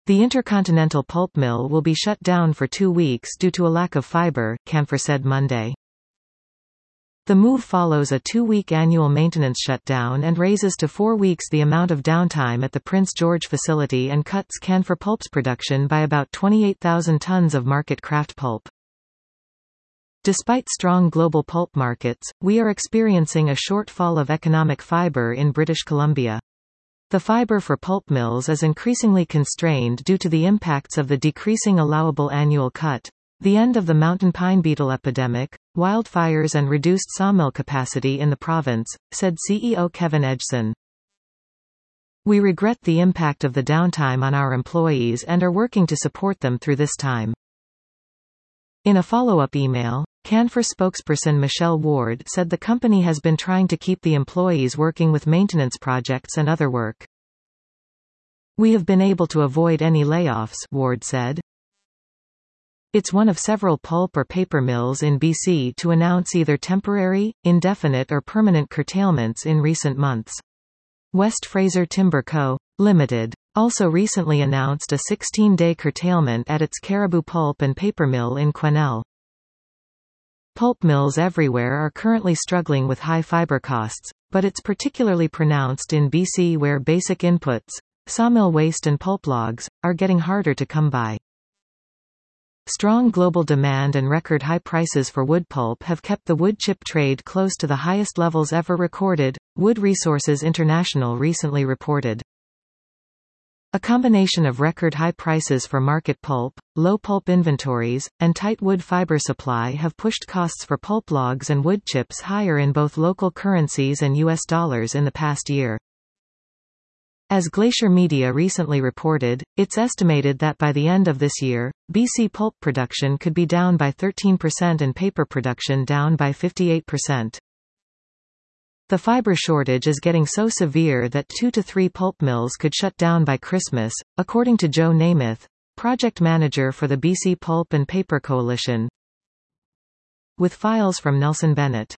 The Intercontinental Pulp Mill will be shut down for 2 weeks due to a lack of fiber, Canfor said Monday. The move follows a 2-week annual maintenance shutdown and raises to 4 weeks the amount of downtime at the Prince George facility and cuts Canfor Pulp's production by about 28,000 tons of market kraft pulp. Despite strong global pulp markets, we are experiencing a shortfall of economic fiber in British Columbia. The fiber for pulp mills is increasingly constrained due to the impacts of the decreasing allowable annual cut, the end of the mountain pine beetle epidemic, wildfires and reduced sawmill capacity in the province, said CEO Kevin Edgson. We regret the impact of the downtime on our employees and are working to support them through this time. In a follow-up email, Canfor spokesperson Michelle Ward said the company has been trying to keep the employees working with maintenance projects and other work. We have been able to avoid any layoffs, Ward said. It's one of several pulp or paper mills in BC to announce either temporary, indefinite or permanent curtailments in recent months. West Fraser Timber Co., Limited, also recently announced a 16-day curtailment at its Caribou Pulp and Paper Mill in Quesnel. Pulp mills everywhere are currently struggling with high fiber costs, but it's particularly pronounced in BC where basic inputs, sawmill waste and pulp logs, are getting harder to come by. Strong global demand and record high prices for wood pulp have kept the wood chip trade close to the highest levels ever recorded, Wood Resources International recently reported. A combination of record high prices for market pulp, low pulp inventories, and tight wood fiber supply have pushed costs for pulp logs and wood chips higher in both local currencies and US dollars in the past year. As Glacier Media recently reported, it's estimated that by the end of this year, BC pulp production could be down by 13% and paper production down by 58%. The fiber shortage is getting so severe that 2 to 3 pulp mills could shut down by Christmas, according to Joe Namath, project manager for the BC Pulp and Paper Coalition. With files from Nelson Bennett.